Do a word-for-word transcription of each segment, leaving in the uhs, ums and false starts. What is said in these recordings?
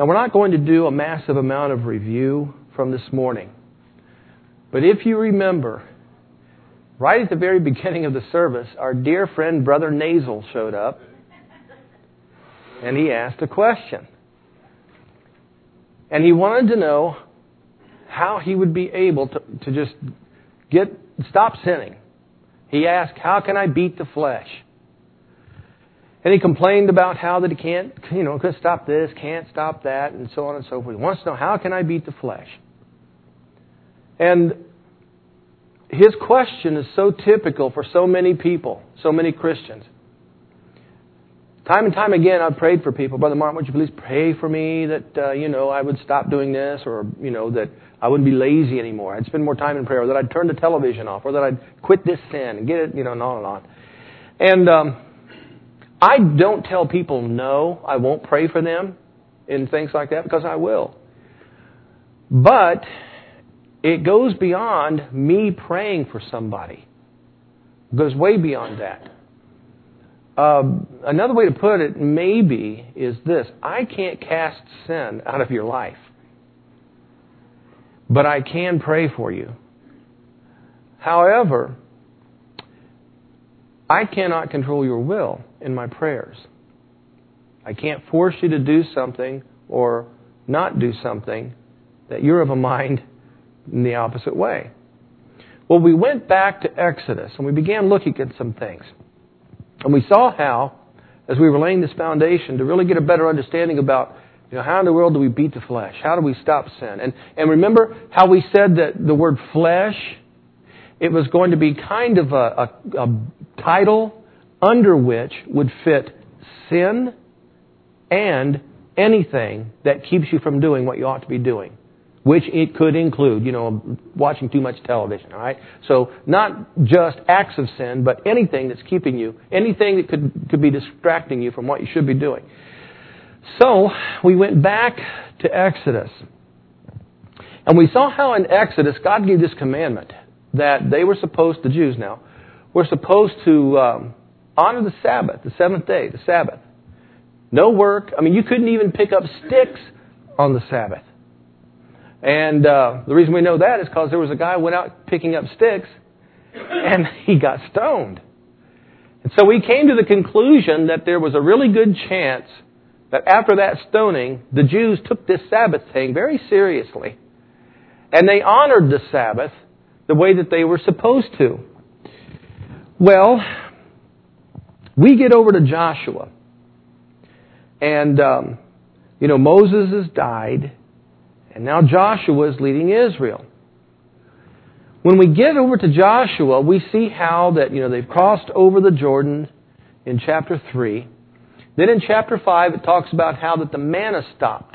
Now, we're not going to do a massive amount of review from this morning. But if you remember, right at the very beginning of the service, our dear friend Brother Nasal showed up. And he asked a question. And he wanted to know how he would be able to, to just get stop sinning. He asked, how can I beat the flesh? And he complained about how that he can't, you know, can't stop this, can't stop that, and so on and so forth. He wants to know, how can I beat the flesh? And his question is so typical for so many people, so many Christians. Time and time again, I've prayed for people. Brother Martin, would you please pray for me that, uh, you know, I would stop doing this, or, you know, that I wouldn't be lazy anymore. I'd spend more time in prayer, or that I'd turn the television off, or that I'd quit this sin and get it, you know, and on and on. And um, I don't tell people no, I won't pray for them in things like that, because I will. But it goes beyond me praying for somebody. It goes way beyond that. Uh, another way to put it, maybe, is this. I can't cast sin out of your life. But I can pray for you. However, I cannot control your will in my prayers. I can't force you to do something or not do something that you're of a mind in the opposite way. Well, we went back to Exodus and we began looking at some things. And we saw how, as we were laying this foundation, to really get a better understanding about, you know, how in the world do we beat the flesh? How do we stop sin? And and remember how we said that the word flesh, it was going to be kind of a, a, a title under which would fit sin and anything that keeps you from doing what you ought to be doing. Which it could include, you know, watching too much television, all right? So not just acts of sin, but anything that's keeping you, anything that could, could be distracting you from what you should be doing. So we went back to Exodus. And we saw how in Exodus God gave this commandment that they were supposed, the Jews now, were supposed to um, honor the Sabbath, the seventh day, the Sabbath. No work. I mean, you couldn't even pick up sticks on the Sabbath. And uh, the reason we know that is because there was a guy who went out picking up sticks and he got stoned. And so we came to the conclusion that there was a really good chance that after that stoning, the Jews took this Sabbath thing very seriously. And they honored the Sabbath the way that they were supposed to. Well, we get over to Joshua. And, um, you know, Moses has died. And now Joshua is leading Israel. When we get over to Joshua, we see how that, you know, they've crossed over the Jordan in chapter three. Then in chapter five, it talks about how that the manna stopped.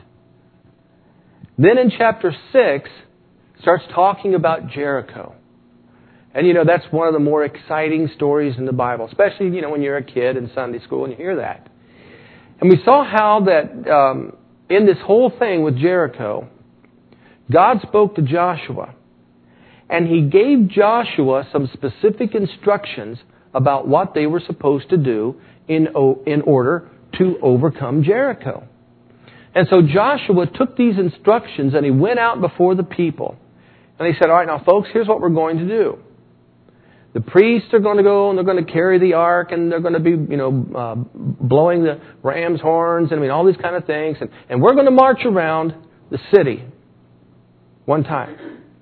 Then in chapter six, it starts talking about Jericho. And, you know, that's one of the more exciting stories in the Bible, especially, you know, when you're a kid in Sunday school and you hear that. And we saw how that um, in this whole thing with Jericho, God spoke to Joshua, and He gave Joshua some specific instructions about what they were supposed to do in, in order to overcome Jericho. And so Joshua took these instructions and he went out before the people. And he said, all right, now folks, here's what we're going to do. The priests are going to go and they're going to carry the ark and they're going to be, you know, uh, blowing the ram's horns and I mean all these kind of things. And, and we're going to march around the city one time.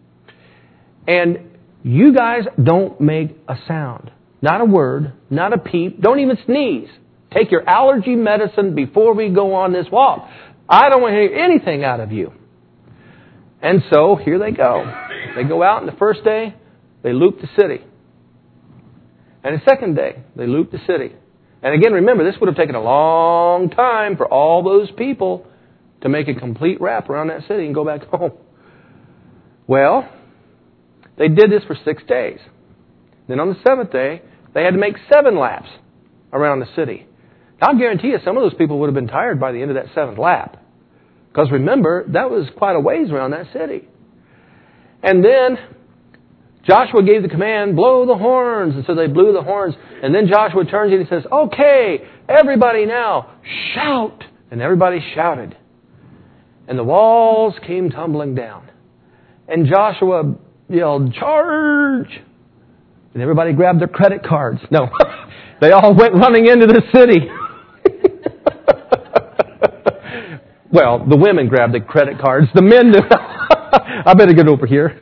And you guys don't make a sound. Not a word. Not a peep. Don't even sneeze. Take your allergy medicine before we go on this walk. I don't want to hear anything out of you. And so here they go. They go out and the first day, they loop the city. And the second day, they loop the city. And again, remember, this would have taken a long time for all those people to make a complete wrap around that city and go back home. Well, they did this for six days. Then on the seventh day, they had to make seven laps around the city. Now, I'll guarantee you some of those people would have been tired by the end of that seventh lap. Because remember, that was quite a ways around that city. And then Joshua gave the command, blow the horns. And so they blew the horns. And then Joshua turns and he says, okay, everybody now, shout. And everybody shouted. And the walls came tumbling down. And Joshua yelled, "Charge!" And everybody grabbed their credit cards. No, they all went running into the city. Well, the women grabbed the credit cards. The men did. I better get over here.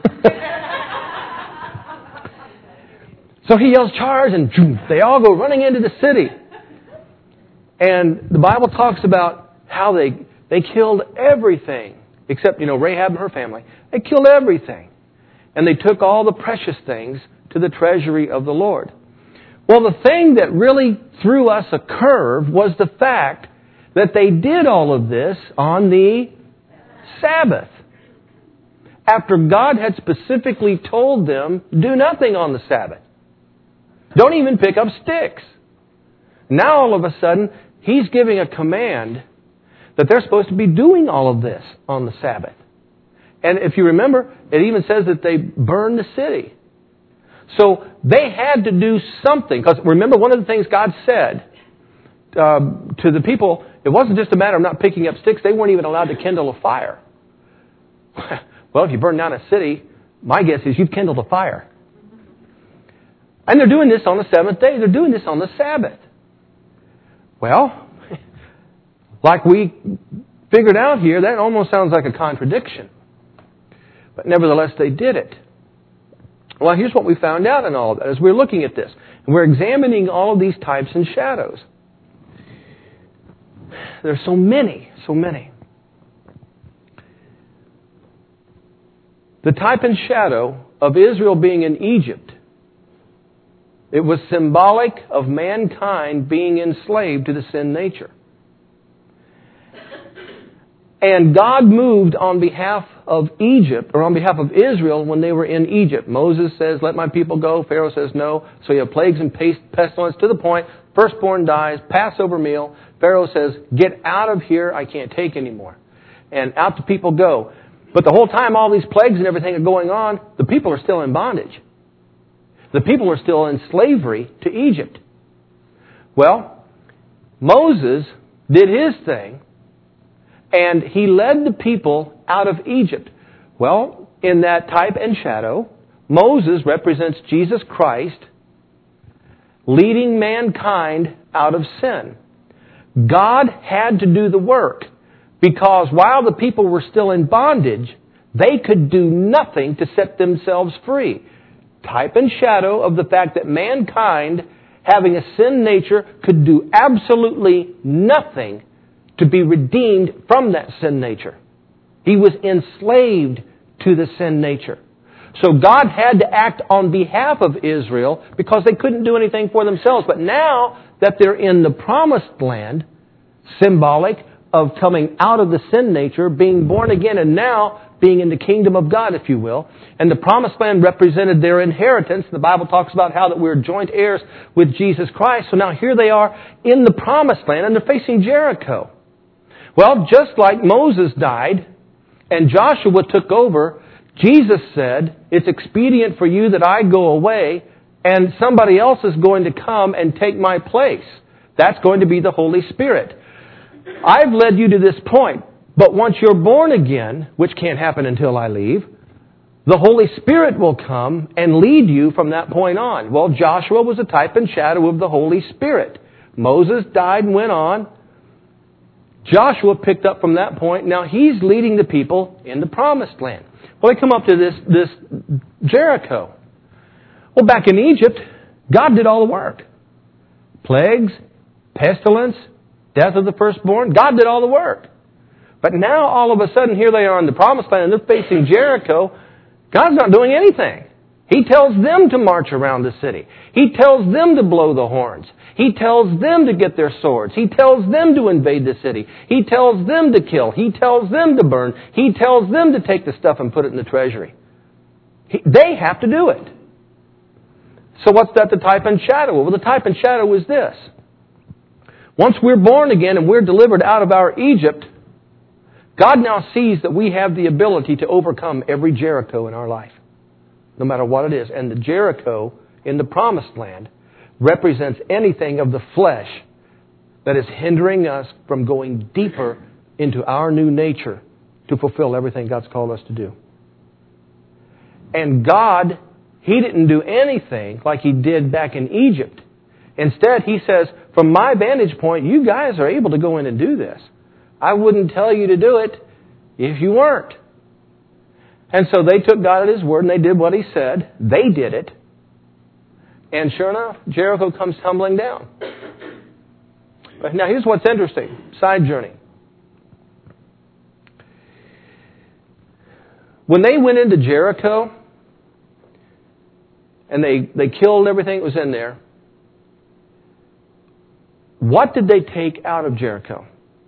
So he yells, "Charge!" And they all go running into the city. And the Bible talks about how they they killed everything, except, you know, Rahab and her family. They killed everything. And they took all the precious things to the treasury of the Lord. Well, the thing that really threw us a curve was the fact that they did all of this on the Sabbath. After God had specifically told them, do nothing on the Sabbath. Don't even pick up sticks. Now all of a sudden, He's giving a command that they're supposed to be doing all of this on the Sabbath. And if you remember, it even says that they burned the city. So they had to do something. Because remember, one of the things God said uh, to the people, it wasn't just a matter of not picking up sticks. They weren't even allowed to kindle a fire. Well, if you burn down a city, my guess is you've kindled a fire. And they're doing this on the seventh day. They're doing this on the Sabbath. Well, like we figured out here, that almost sounds like a contradiction. But nevertheless, they did it. Well, here's what we found out in all of that as we're looking at this. And we're examining all of these types and shadows. There's so many, so many. The type and shadow of Israel being in Egypt, it was symbolic of mankind being enslaved to the sin nature. And God moved on behalf of Egypt, or on behalf of Israel, when they were in Egypt. Moses says, "Let my people go." Pharaoh says, "No." So you have plagues and pestilence to the point, firstborn dies, Passover meal. Pharaoh says, "Get out of here, I can't take anymore." And out the people go. But the whole time all these plagues and everything are going on, the people are still in bondage. The people are still in slavery to Egypt. Well, Moses did his thing, and he led the people out of Egypt. Well, in that type and shadow, Moses represents Jesus Christ leading mankind out of sin. God had to do the work because while the people were still in bondage, they could do nothing to set themselves free. Type and shadow of the fact that mankind, having a sin nature, could do absolutely nothing to be redeemed from that sin nature. He was enslaved to the sin nature. So God had to act on behalf of Israel because they couldn't do anything for themselves. But now that they're in the promised land, symbolic of coming out of the sin nature, being born again, and now being in the kingdom of God, if you will. And the promised land represented their inheritance. The Bible talks about how that we're joint heirs with Jesus Christ. So now here they are in the promised land, and they're facing Jericho. Well, just like Moses died and Joshua took over, Jesus said, "It's expedient for you that I go away, and somebody else is going to come and take my place." That's going to be the Holy Spirit. I've led you to this point, but once you're born again, which can't happen until I leave, the Holy Spirit will come and lead you from that point on. Well, Joshua was a type and shadow of the Holy Spirit. Moses died and went on. Joshua picked up from that point. Now he's leading the people in the promised land. Well, they come up to this, this Jericho. Well, back in Egypt, God did all the work. Plagues, pestilence, death of the firstborn. God did all the work. But now, all of a sudden, here they are in the promised land, and they're facing Jericho. God's not doing anything. He tells them to march around the city. He tells them to blow the horns. He tells them to get their swords. He tells them to invade the city. He tells them to kill. He tells them to burn. He tells them to take the stuff and put it in the treasury. He, they have to do it. So what's that the type and shadow? Well, the type and shadow is this. Once we're born again and we're delivered out of our Egypt, God now sees that we have the ability to overcome every Jericho in our life, no matter what it is. And the Jericho in the promised land represents anything of the flesh that is hindering us from going deeper into our new nature to fulfill everything God's called us to do. And God, He didn't do anything like He did back in Egypt. Instead, He says, from my vantage point, you guys are able to go in and do this. I wouldn't tell you to do it if you weren't. And so they took God at His word and they did what He said. They did it. And sure enough, Jericho comes tumbling down. But now here's what's interesting. Side journey. When they went into Jericho and they, they killed everything that was in there, what did they take out of Jericho?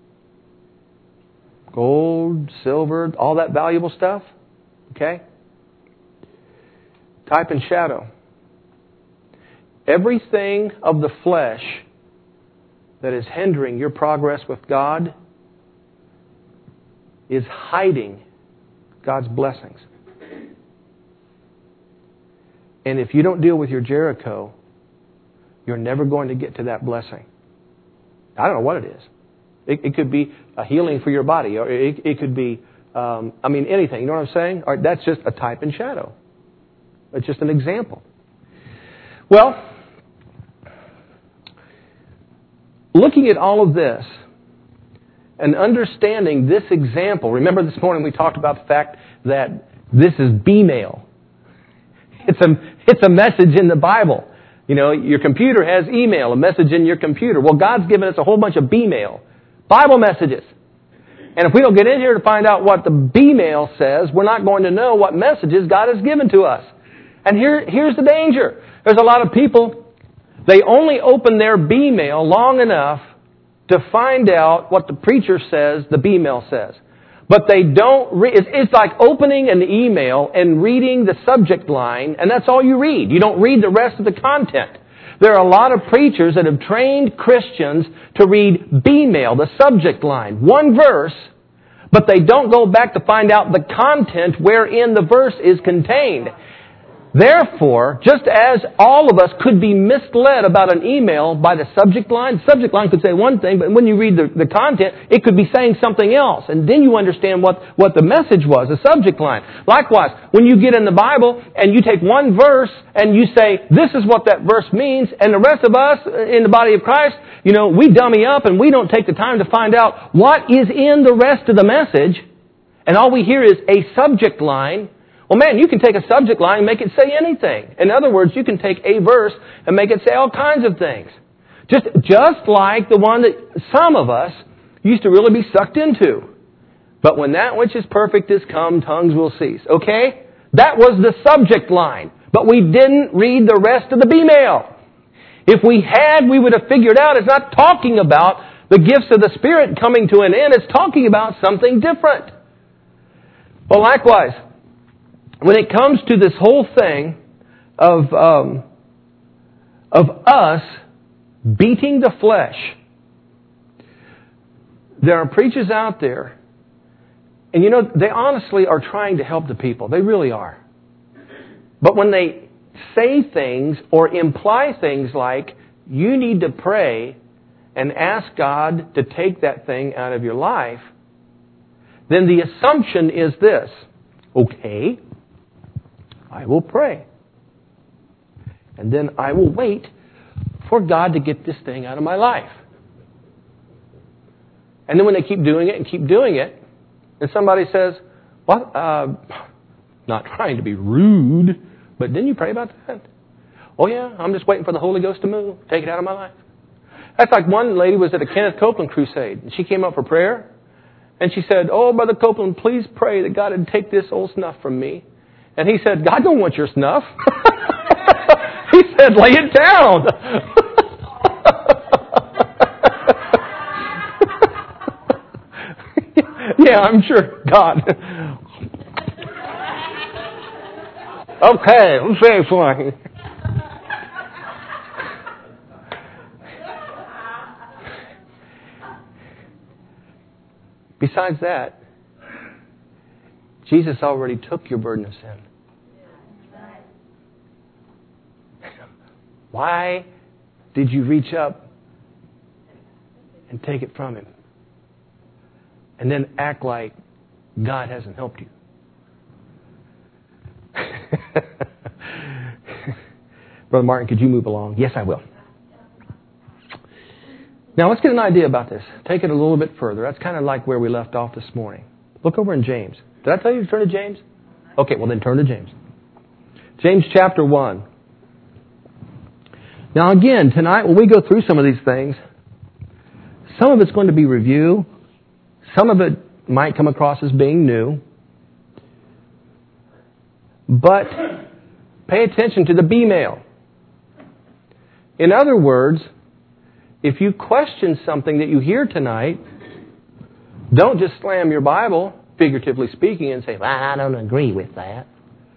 Gold, silver, all that valuable stuff? Okay? Type and shadow. Everything of the flesh that is hindering your progress with God is hiding God's blessings. And if you don't deal with your Jericho, you're never going to get to that blessing. I don't know what it is. It, it could be a healing for your body, or it, it could be, um, I mean, anything. You know what I'm saying? All right, that's just a type and shadow. It's just an example. Well, looking at all of this and understanding this example, remember this morning we talked about the fact that this is B-mail. It's a, it's a message in the Bible. You know, your computer has email, a message in your computer. Well, God's given us a whole bunch of B-mail, Bible messages. And if we don't get in here to find out what the B-mail says, we're not going to know what messages God has given to us. And here, here's the danger. There's a lot of people, they only open their B-mail long enough to find out what the preacher says the B-mail says. But they don't read. It's, it's like opening an email and reading the subject line, and that's all you read. You don't read the rest of the content. There are a lot of preachers that have trained Christians to read B-mail, the subject line, one verse, but they don't go back to find out the content wherein the verse is contained. Therefore, just as all of us could be misled about an email by the subject line, the subject line could say one thing, but when you read the, the content, it could be saying something else. And then you understand what, what the message was, the subject line. Likewise, when you get in the Bible and you take one verse and you say, this is what that verse means, and the rest of us in the body of Christ, you know, we dummy up and we don't take the time to find out what is in the rest of the message, and all we hear is a subject line. Well, man, you can take a subject line and make it say anything. In other words, you can take a verse and make it say all kinds of things. Just, just like the one that some of us used to really be sucked into. But when that which is perfect is come, tongues will cease. Okay? That was the subject line. But we didn't read the rest of the B-mail. If we had, we would have figured out it's not talking about the gifts of the Spirit coming to an end. It's talking about something different. Well, likewise, when it comes to this whole thing of um, of us beating the flesh, there are preachers out there, and you know, they honestly are trying to help the people. They really are. But when they say things or imply things like, you need to pray and ask God to take that thing out of your life, then the assumption is this: okay, I will pray. And then I will wait for God to get this thing out of my life. And then when they keep doing it and keep doing it, and somebody says, what? Uh, not trying to be rude, but didn't you pray about that? Oh yeah, I'm just waiting for the Holy Ghost to move, take it out of my life. That's like one lady was at a Kenneth Copeland crusade, and she came up for prayer, and she said, oh, Brother Copeland, please pray that God would take this old snuff from me. And he said, God don't want your snuff. He said, lay it down. Yeah, I'm sure God. Okay, I'm very fine. Besides that, Jesus already took your burden of sin. Why did you reach up and take it from Him? And then act like God hasn't helped you. Brother Martin, could you move along? Yes, I will. Now, let's get an idea about this. Take it a little bit further. That's kind of like where we left off this morning. Look over in James. Did I tell you to turn to James? Okay, well then turn to James. James chapter one. Now again, tonight when we go through some of these things, some of it's going to be review. Some of it might come across as being new. But pay attention to the be mail. In other words, if you question something that you hear tonight, don't just slam your Bible, figuratively speaking, and say, well, I don't agree with that.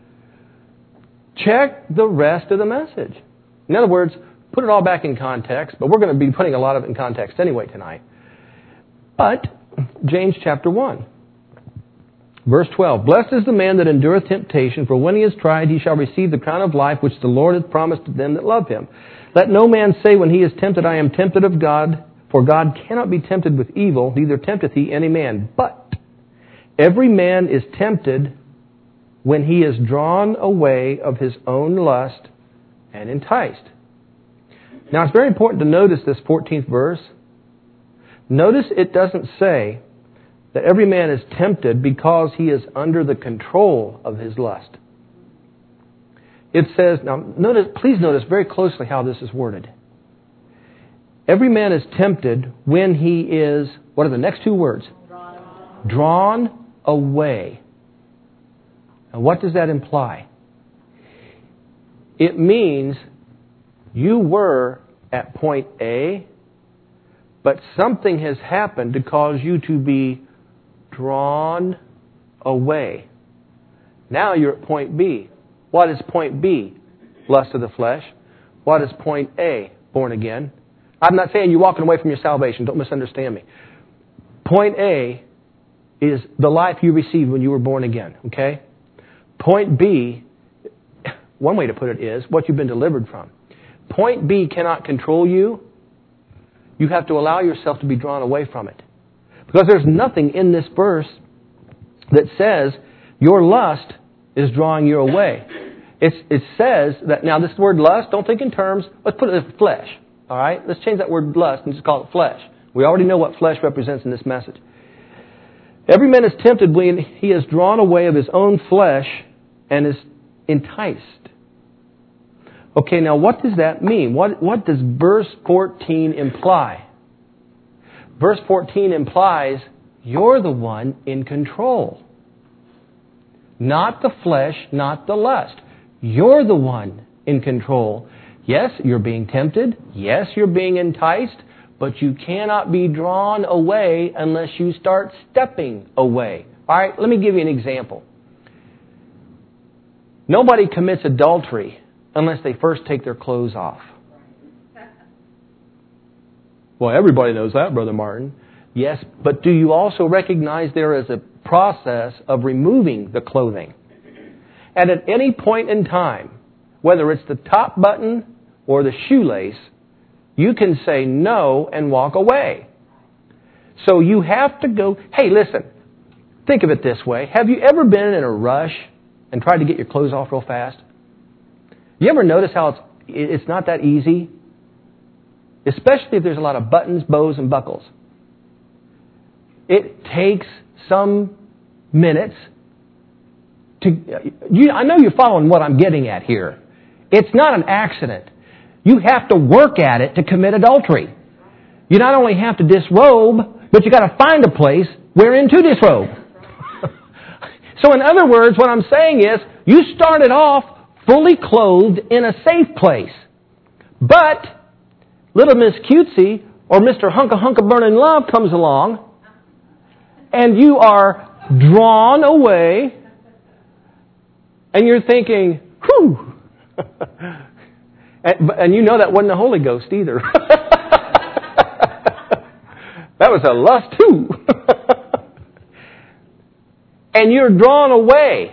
Check the rest of the message. In other words, put it all back in context, but we're going to be putting a lot of it in context anyway tonight. But, James chapter one, verse twelve, Blessed is the man that endureth temptation, for when he is tried, he shall receive the crown of life which the Lord hath promised to them that love him. Let no man say when he is tempted, I am tempted of God, for God cannot be tempted with evil, neither tempteth he any man. But every man is tempted when he is drawn away of his own lust and enticed. Now it's very important to notice this fourteenth verse. Notice it doesn't say that every man is tempted because he is under the control of his lust. It says, now notice, please notice very closely how this is worded. Every man is tempted when he is, what are the next two words? Drawn, Drawn away. And what does that imply? It means you were at point A, but something has happened to cause you to be drawn away. Now you're at point B. What is point B? Lust of the flesh. What is point A? Born again. I'm not saying you're walking away from your salvation. Don't misunderstand me. Point A is the life you received when you were born again. Okay? Point B, one way to put it is what you've been delivered from. Point B cannot control you. You have to allow yourself to be drawn away from it. Because there's nothing in this verse that says your lust is drawing you away. It's, it says that, now this word lust, don't think in terms, let's put it as flesh. All right? Let's change that word lust and just call it flesh. We already know what flesh represents in this message. Every man is tempted when he is drawn away of his own flesh and is enticed. Okay, now what does that mean? What, what does verse fourteen imply? Verse fourteen implies you're the one in control. Not the flesh, not the lust. You're the one in control. Yes, you're being tempted. Yes, you're being enticed. But you cannot be drawn away unless you start stepping away. All right, let me give you an example. Nobody commits adultery unless they first take their clothes off. Well, everybody knows that, Brother Martin. Yes, but do you also recognize there is a process of removing the clothing? And at any point in time, whether it's the top button or the shoelace, you can say no and walk away. So you have to go, hey, listen, think of it this way. Have you ever been in a rush and tried to get your clothes off real fast? You ever notice how it's, it's not that easy? Especially if there's a lot of buttons, bows, and buckles. It takes some minutes to... You, I know you're following what I'm getting at here. It's not an accident. You have to work at it to commit adultery. You not only have to disrobe, but you got to find a place wherein to disrobe. So in other words, what I'm saying is, you started off fully clothed in a safe place. But little Miss Cutesy or Mister Hunka Hunka Burning Love comes along and you are drawn away and you're thinking, whew. and, and you know that wasn't the Holy Ghost either. That was a lust too. And you're drawn away.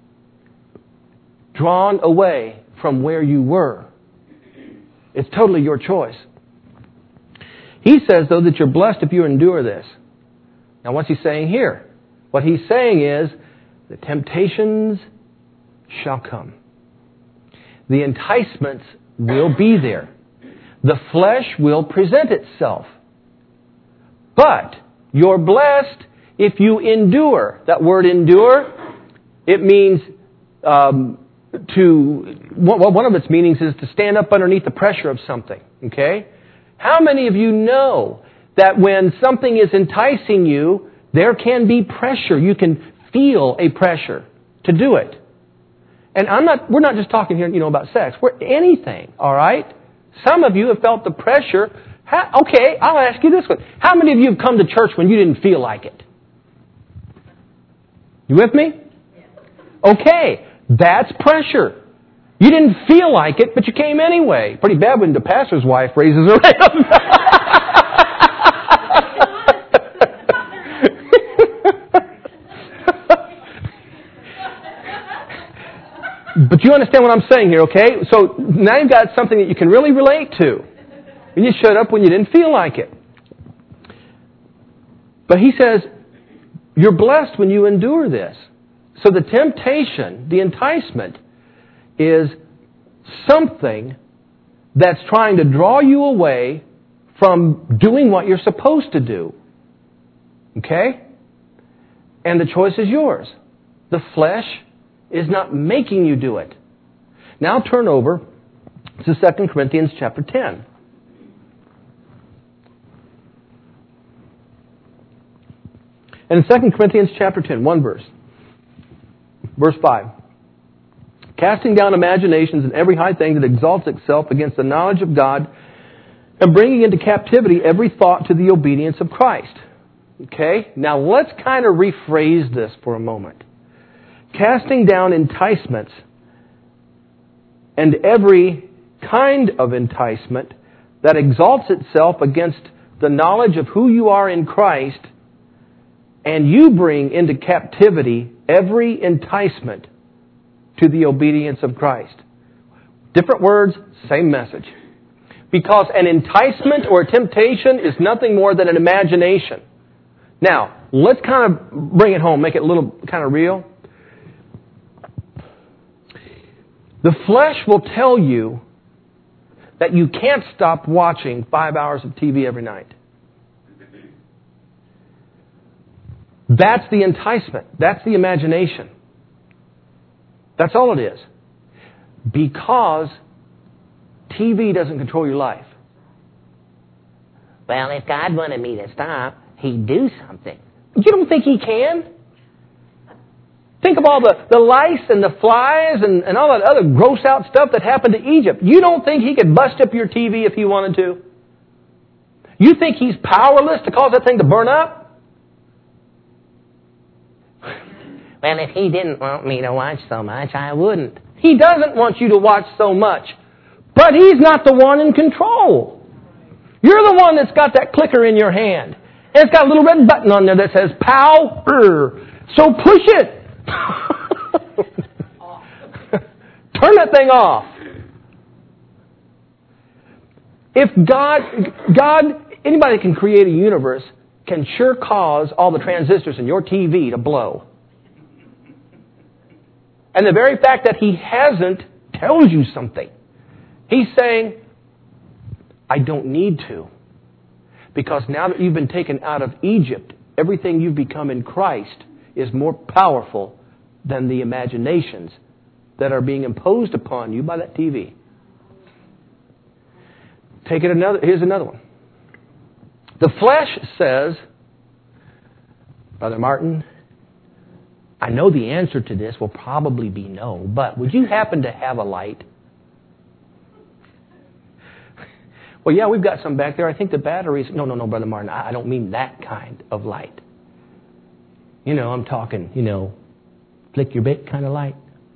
Drawn away from where you were. It's totally your choice. He says, though, that you're blessed if you endure this. Now, what's he saying here? What he's saying is, the temptations shall come. The enticements will be there. The flesh will present itself. But you're blessed if you endure. That word endure, it means um, to, one of its meanings is to stand up underneath the pressure of something. Okay? How many of you know that when something is enticing you, there can be pressure. You can feel a pressure to do it. And I'm not, we're not just talking here, you know, about sex. We're anything, all right? Some of you have felt the pressure. How, okay, I'll ask you this one. How many of you have come to church when you didn't feel like it? You with me? Okay, that's pressure. You didn't feel like it, but you came anyway. Pretty bad when the pastor's wife raises her hand. But you understand what I'm saying here, okay? So now you've got something that you can really relate to. And you showed up when you didn't feel like it. But he says, you're blessed when you endure this. So the temptation, the enticement, is something that's trying to draw you away from doing what you're supposed to do. Okay? And the choice is yours. The flesh is not making you do it. Now turn over to Second Corinthians chapter ten. And in Second Corinthians chapter ten, one verse. Verse five. Casting down imaginations and every high thing that exalts itself against the knowledge of God, and bringing into captivity every thought to the obedience of Christ. Okay? Now let's kind of rephrase this for a moment. Casting down enticements and every kind of enticement that exalts itself against the knowledge of who you are in Christ, and you bring into captivity every enticement to the obedience of Christ. Different words, same message. Because an enticement or a temptation is nothing more than an imagination. Now, let's kind of bring it home, make it a little kind of real. The flesh will tell you that you can't stop watching five hours of T V every night. That's the enticement. That's the imagination. That's all it is. Because T V doesn't control your life. Well, if God wanted me to stop, He'd do something. You don't think He can? Think of all the, the lice and the flies and, and all that other gross out stuff that happened to Egypt. You don't think He could bust up your T V if He wanted to? You think He's powerless to cause that thing to burn up? Well, if He didn't want me to watch so much, I wouldn't. He doesn't want you to watch so much. But He's not the one in control. You're the one that's got that clicker in your hand. And it's got a little red button on there that says power. So push it. Turn that thing off. If God, God, anybody that can create a universe can sure cause all the transistors in your T V to blow. And the very fact that He hasn't tells you something. He's saying, I don't need to. Because now that you've been taken out of Egypt, everything you've become in Christ is more powerful than the imaginations that are being imposed upon you by that T V. Take it another, here's another one. The flesh says, Brother Martin, I know the answer to this will probably be no, but would you happen to have a light? Well, yeah, we've got some back there. I think the batteries... No, no, no, Brother Martin, I don't mean that kind of light. You know, I'm talking, you know, flick your bit kind of light.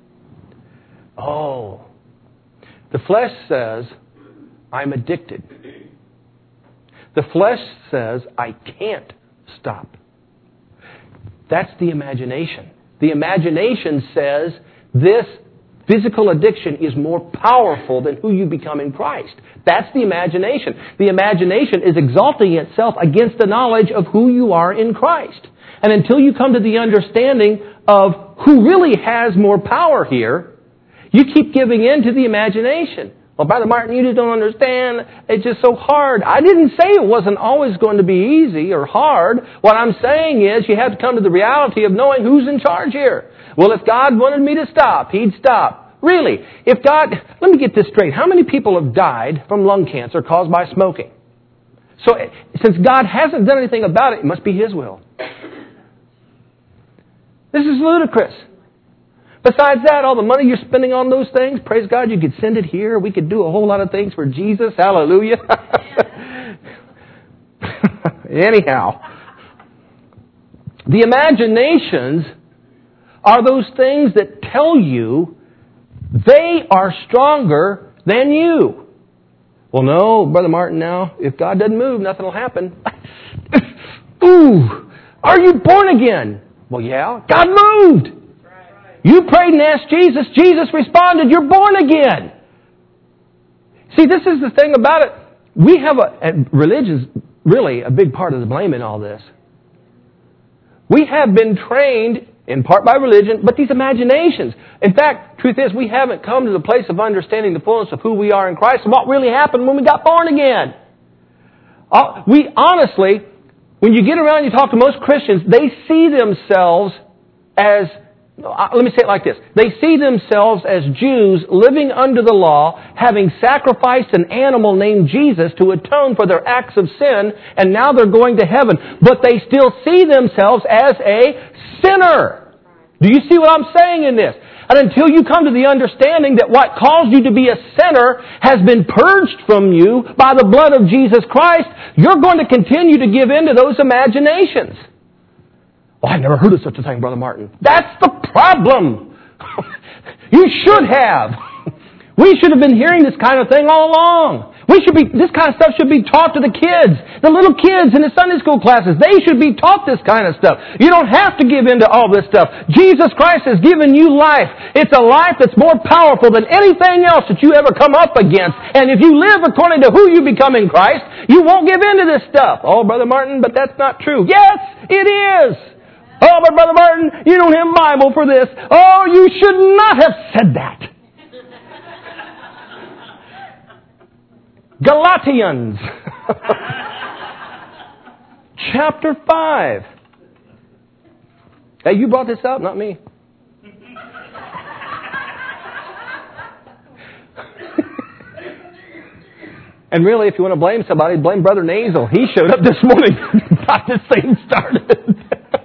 Oh. The flesh says, I'm addicted. The flesh says, I can't stop. That's the imagination. The imagination says, this physical addiction is more powerful than who you become in Christ. That's the imagination. The imagination is exalting itself against the knowledge of who you are in Christ. And until you come to the understanding of who really has more power here, you keep giving in to the imagination. Well, Brother Martin, you just don't understand. It's just so hard. I didn't say it wasn't always going to be easy or hard. What I'm saying is you have to come to the reality of knowing who's in charge here. Well, if God wanted me to stop, He'd stop. Really, if God... Let me get this straight. How many people have died from lung cancer caused by smoking? So, since God hasn't done anything about it, it must be His will. This is ludicrous. Besides that, all the money you're spending on those things, praise God, you could send it here. We could do a whole lot of things for Jesus. Hallelujah. Anyhow, the imaginations are those things that tell you they are stronger than you. Well, no, Brother Martin, now, if God doesn't move, nothing will happen. Ooh, are you born again? Well, yeah, God moved. You prayed and asked Jesus. Jesus responded, you're born again. See, this is the thing about it. We have a, and religion's really a big part of the blame in all this. We have been trained in part by religion, but these imaginations. In fact, truth is, we haven't come to the place of understanding the fullness of who we are in Christ and what really happened when we got born again. Uh, we honestly, when you get around and you talk to most Christians, they see themselves as, let me say it like this. They see themselves as Jews living under the law, having sacrificed an animal named Jesus to atone for their acts of sin, and now they're going to heaven. But they still see themselves as a sinner. Do you see what I'm saying in this? And until you come to the understanding that what caused you to be a sinner has been purged from you by the blood of Jesus Christ, you're going to continue to give in to those imaginations. Well, I've never heard of such a thing, Brother Martin. That's the problem. You should have. We should have been hearing this kind of thing all along. We should be, this kind of stuff should be taught to the kids, the little kids in the Sunday school classes. They should be taught this kind of stuff. You don't have to give in to all this stuff. Jesus Christ has given you life. It's a life that's more powerful than anything else that you ever come up against. And if you live according to who you become in Christ, you won't give in to this stuff. Oh, Brother Martin, but that's not true. Yes, it is. Oh, but Brother Martin, you don't have a Bible for this. Oh, you should not have said that. Galatians chapter five. Hey, you brought this up, not me. And really, if you want to blame somebody, blame Brother Nazel. He showed up this morning and got this thing started.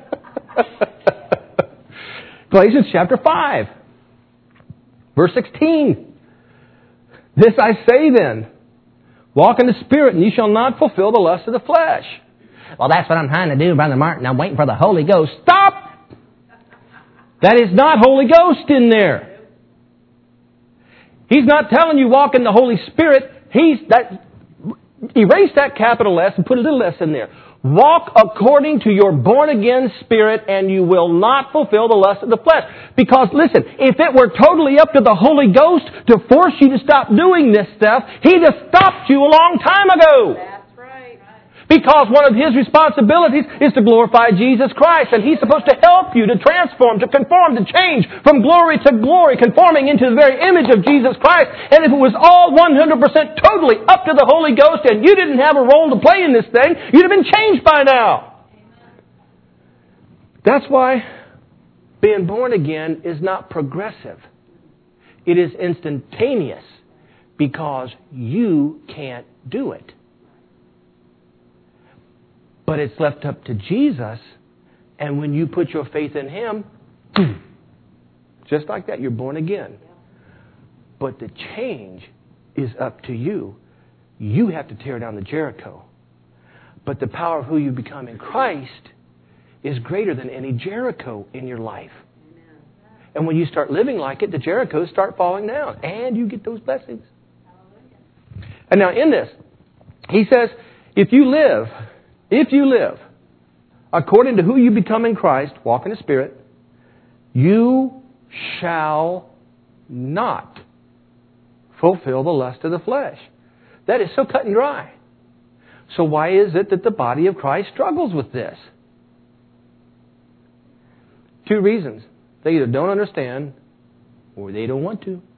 Galatians chapter five, verse sixteen. This I say then, walk in the Spirit, and you shall not fulfill the lust of the flesh. Well, that's what I'm trying to do, Brother Martin. I'm waiting for the Holy Ghost. Stop! That is not Holy Ghost in there. He's not telling you walk in the Holy Spirit. He's that. Erase that capital S and put a little s in there. Walk according to your born-again spirit, and you will not fulfill the lust of the flesh. Because, listen, if it were totally up to the Holy Ghost to force you to stop doing this stuff, He'd have stopped you a long time ago. That's right. Because one of His responsibilities is to glorify Jesus Christ, and He's supposed to help you to transform, to conform, to change from glory to glory, conforming into the very image of Jesus Christ. And if it was all one hundred percent totally up to the Holy Ghost and you didn't have a role to play in this thing, you'd have been changed by now. That's why being born again is not progressive. It is instantaneous because you can't do it. But it's left up to Jesus, and when you put your faith in Him, just like that, you're born again. But the change is up to you. You have to tear down the Jericho. But the power of who you become in Christ is greater than any Jericho in your life. And when you start living like it, the Jerichos start falling down, and you get those blessings. And now in this, he says, if you live... If you live according to who you become in Christ, walk in the Spirit, you shall not fulfill the lust of the flesh. That is so cut and dry. So why is it that the body of Christ struggles with this? Two reasons. They either don't understand or they don't want to.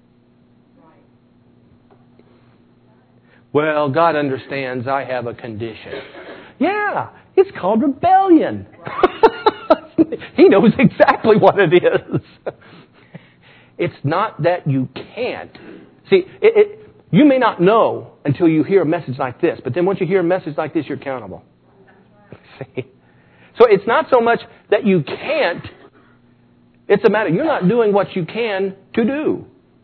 Well, God understands I have a condition. Yeah, it's called rebellion. He knows exactly what it is. It's not that you can't. See, it, it, you may not know until you hear a message like this, but then once you hear a message like this, you're accountable. See? So it's not so much that you can't, it's a matter, you're not doing what you can to do.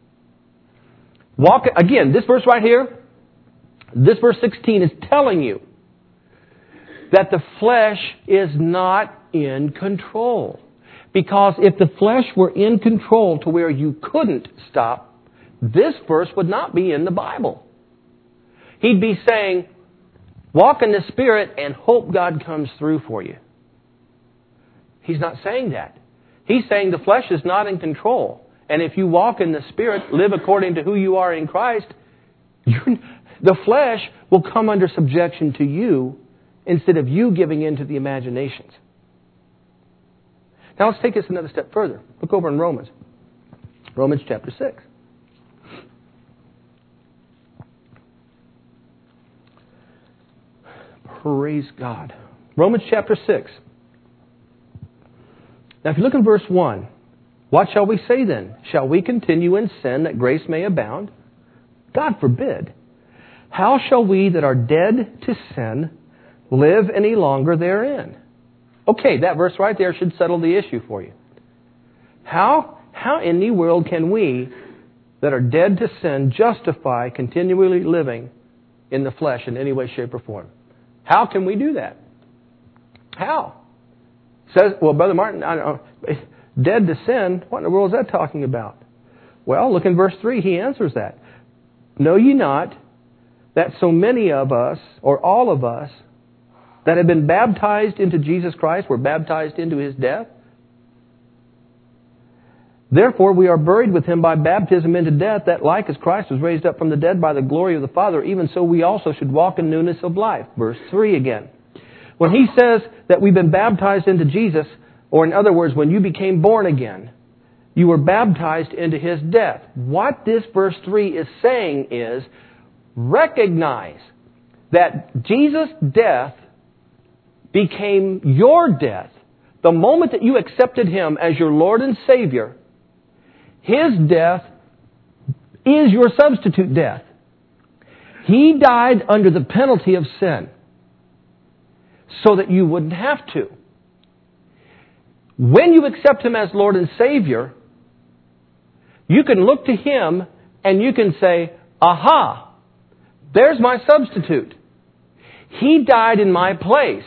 Walk, again, this verse right here, this verse sixteen is telling you that the flesh is not in control. Because if the flesh were in control to where you couldn't stop, this verse would not be in the Bible. He'd be saying, walk in the Spirit and hope God comes through for you. He's not saying that. He's saying the flesh is not in control. And if you walk in the Spirit, live according to who you are in Christ, you're, the flesh will come under subjection to you instead of you giving in to the imaginations. Now let's take this another step further. Look over in Romans. Romans chapter six. Praise God. Romans chapter six. Now if you look in verse one, what shall we say then? Shall we continue in sin that grace may abound? God forbid. How shall we that are dead to sin live any longer therein? Okay, that verse right there should settle the issue for you. How, how in the world can we that are dead to sin justify continually living in the flesh in any way, shape, or form? How can we do that? How? Says, well, Brother Martin, I don't know, dead to sin, what in the world is that talking about? Well, look in verse three, he answers that. Know ye not that so many of us, or all of us, that have been baptized into Jesus Christ, were baptized into His death? Therefore we are buried with Him by baptism into death, that like as Christ was raised up from the dead by the glory of the Father, even so we also should walk in newness of life. Verse three again. When he says that we've been baptized into Jesus, or in other words, when you became born again, you were baptized into His death. What this verse three is saying is, recognize that Jesus' death became your death. The moment that you accepted Him as your Lord and Savior, His death is your substitute death. He died under the penalty of sin so that you wouldn't have to. When you accept Him as Lord and Savior, you can look to Him and you can say, aha, there's my substitute. He died in my place.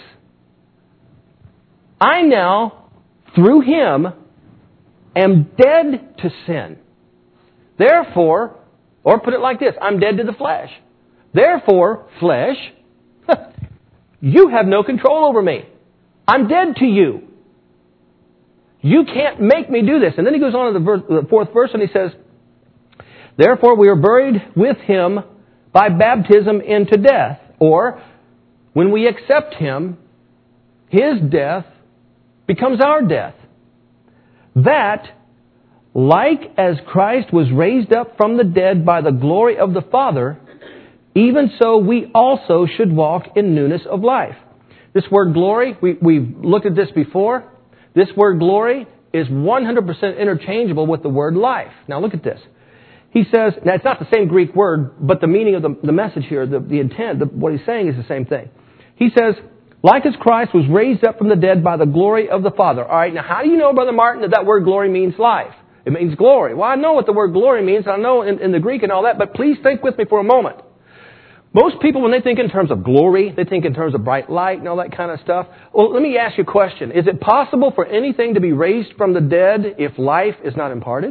I now, through Him, am dead to sin. Therefore, or put it like this, I'm dead to the flesh. Therefore, flesh, you have no control over me. I'm dead to you. You can't make me do this. And then he goes on to the, verse, the fourth verse and he says, therefore we are buried with Him by baptism into death. Or, when we accept Him, His death becomes our death. That, like as Christ was raised up from the dead by the glory of the Father, even so we also should walk in newness of life. This word glory, we, we've looked at this before. This word glory is one hundred percent interchangeable with the word life. Now look at this. He says, now it's not the same Greek word, but the meaning of the, the message here, the, the intent, the, what he's saying is the same thing. He says, like as Christ was raised up from the dead by the glory of the Father. All right, now how do you know, Brother Martin, that that word glory means life? It means glory. Well, I know what the word glory means. I know in, in the Greek and all that, but please think with me for a moment. Most people, when they think in terms of glory, they think in terms of bright light and all that kind of stuff. Well, let me ask you a question. Is it possible for anything to be raised from the dead if life is not imparted?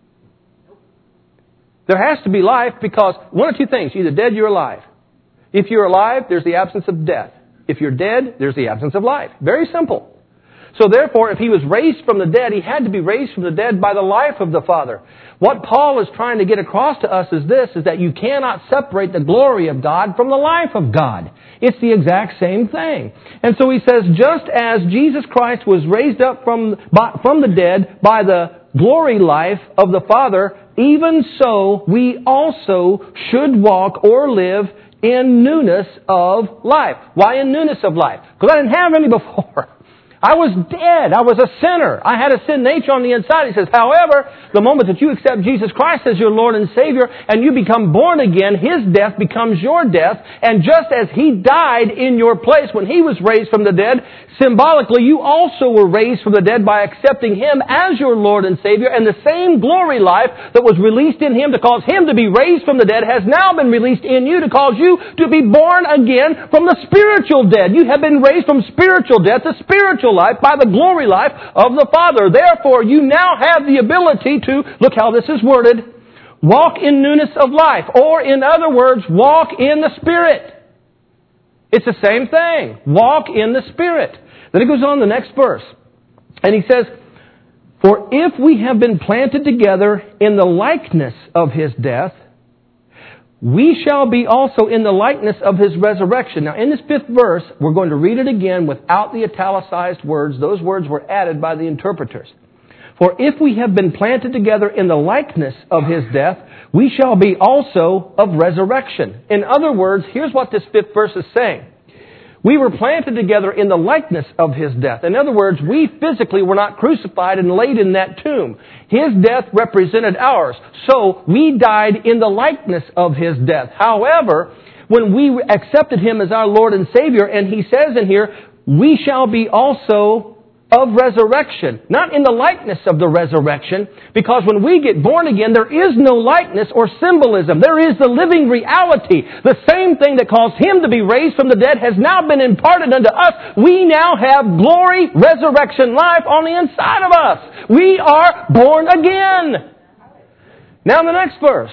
There has to be life because one of two things. You're either dead, you're alive. If you're alive, there's the absence of death. If you're dead, there's the absence of life. Very simple. So therefore, if He was raised from the dead, He had to be raised from the dead by the life of the Father. What Paul is trying to get across to us is this, is that you cannot separate the glory of God from the life of God. It's the exact same thing. And so he says, just as Jesus Christ was raised up from, from the dead by the glory life of the Father, even so we also should walk or live in newness of life. Why in newness of life? Because I didn't have any before. I was dead. I was a sinner. I had a sin nature on the inside. He says, however, the moment that you accept Jesus Christ as your Lord and Savior and you become born again, His death becomes your death. And just as He died in your place when He was raised from the dead, symbolically you also were raised from the dead by accepting Him as your Lord and Savior. And the same glory life that was released in Him to cause Him to be raised from the dead has now been released in you to cause you to be born again from the spiritual dead. You have been raised from spiritual death to spiritual life by the glory life of the Father. Therefore, you now have the ability to, look how this is worded, walk in newness of life. Or, in other words, walk in the Spirit. It's the same thing. Walk in the Spirit. Then it goes on the next verse. And he says, for if we have been planted together in the likeness of His death, we shall be also in the likeness of His resurrection. Now, in this fifth verse, we're going to read it again without the italicized words. Those words were added by the interpreters. For if we have been planted together in the likeness of His death, we shall be also of resurrection. In other words, here's what this fifth verse is saying. We were planted together in the likeness of His death. In other words, we physically were not crucified and laid in that tomb. His death represented ours. So we died in the likeness of His death. However, when we accepted Him as our Lord and Savior, and He says in here, we shall be also of resurrection. Not in the likeness of the resurrection, because when we get born again, there is no likeness or symbolism. There is the living reality. The same thing that caused Him to be raised from the dead has now been imparted unto us. We now have glory, resurrection life on the inside of us. We are born again. Now the next verse.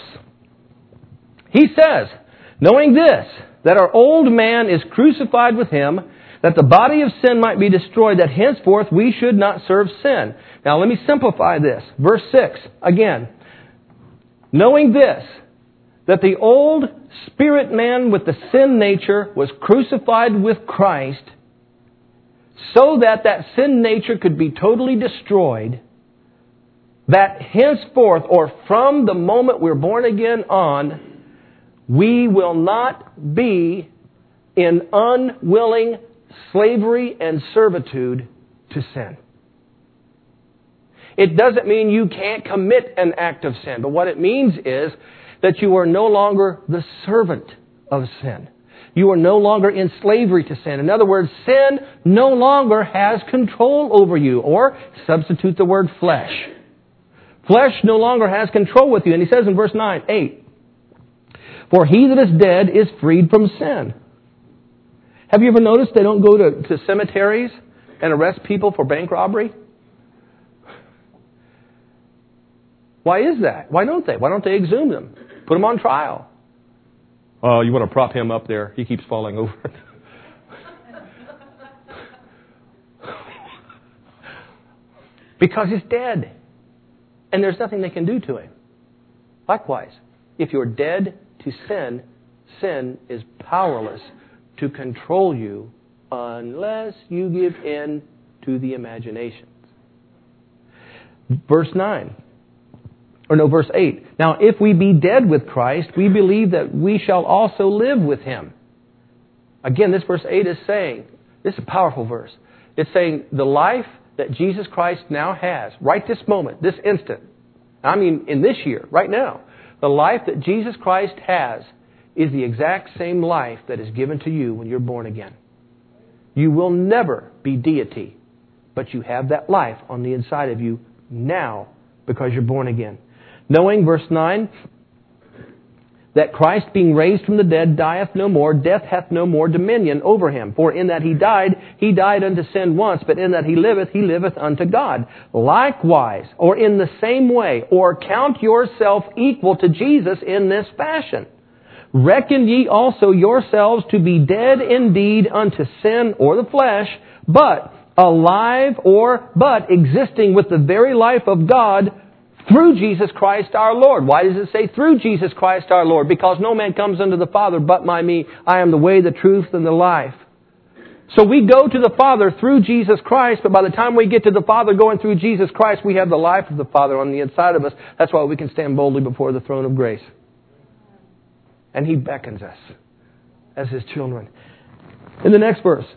He says, knowing this, that our old man is crucified with Him, that the body of sin might be destroyed, that henceforth we should not serve sin. Now let me simplify this. Verse six, again. Knowing this, that the old spirit man with the sin nature was crucified with Christ, so that that sin nature could be totally destroyed, that henceforth, or from the moment we're born again on, we will not be in unwilling slavery and servitude to sin. It doesn't mean you can't commit an act of sin, but what it means is that you are no longer the servant of sin. You are no longer in slavery to sin. In other words, sin no longer has control over you, or substitute the word flesh. Flesh no longer has control with you. And he says in verse nine, eight, for he that is dead is freed from sin. Have you ever noticed they don't go to, to cemeteries and arrest people for bank robbery? Why is that? Why don't they? Why don't they exhume them? Put them on trial. Oh, you want to prop him up there. He keeps falling over. Because he's dead. And there's nothing they can do to him. Likewise, if you're dead to sin, sin is powerless to control you unless you give in to the imaginations. Verse nine. Or no, verse eight. Now, if we be dead with Christ, we believe that we shall also live with Him. Again, this verse eight is saying, this is a powerful verse. It's saying the life that Jesus Christ now has, right this moment, this instant. I mean, in this year, right now. The life that Jesus Christ has is the exact same life that is given to you when you're born again. You will never be deity, but you have that life on the inside of you now because you're born again. Knowing, verse nine, that Christ being raised from the dead dieth no more, death hath no more dominion over Him. For in that He died, He died unto sin once, but in that He liveth, He liveth unto God. Likewise, or in the same way, or count yourself equal to Jesus in this fashion. Reckon ye also yourselves to be dead indeed unto sin or the flesh, but alive or but existing with the very life of God through Jesus Christ our Lord. Why does it say through Jesus Christ our Lord? Because no man comes unto the Father but by me. I am the way, the truth, and the life. So we go to the Father through Jesus Christ, but by the time we get to the Father going through Jesus Christ, we have the life of the Father on the inside of us. That's why we can stand boldly before the throne of grace. And He beckons us as His children. In the next verse,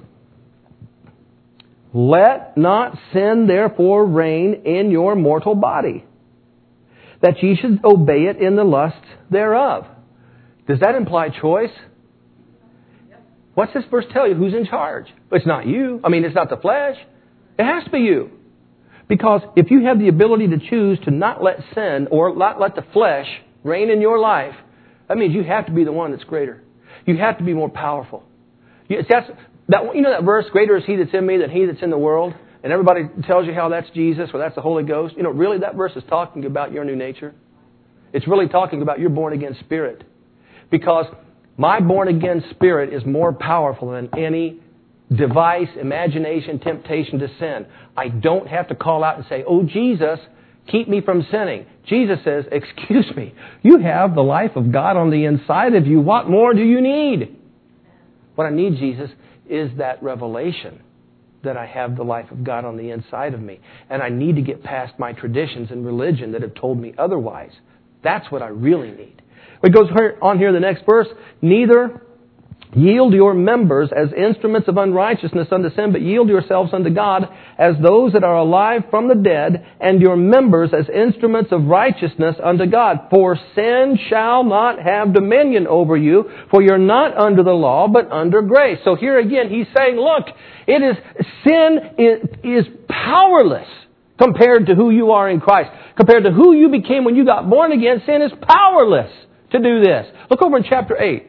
let not sin therefore reign in your mortal body, that ye should obey it in the lusts thereof. Does that imply choice? What's this verse tell you? Who's in charge? It's not you. I mean, it's not the flesh. It has to be you. Because if you have the ability to choose to not let sin or not let the flesh reign in your life, that means you have to be the one that's greater. You have to be more powerful. You, that's, that, you know that verse, greater is He that's in me than he that's in the world? And everybody tells you how that's Jesus or that's the Holy Ghost. You know, really that verse is talking about your new nature. It's really talking about your born-again spirit. Because my born-again spirit is more powerful than any device, imagination, temptation to sin. I don't have to call out and say, oh, Jesus, keep me from sinning. Jesus says, excuse me, you have the life of God on the inside of you. What more do you need? What I need, Jesus, is that revelation that I have the life of God on the inside of me. And I need to get past my traditions and religion that have told me otherwise. That's what I really need. It goes on here in the next verse. Neither yield your members as instruments of unrighteousness unto sin, but yield yourselves unto God as those that are alive from the dead, and your members as instruments of righteousness unto God. For sin shall not have dominion over you, for you're not under the law, but under grace. So here again, he's saying, look, it is sin is, is powerless compared to who you are in Christ. Compared to who you became when you got born again, sin is powerless to do this. Look over in chapter eight.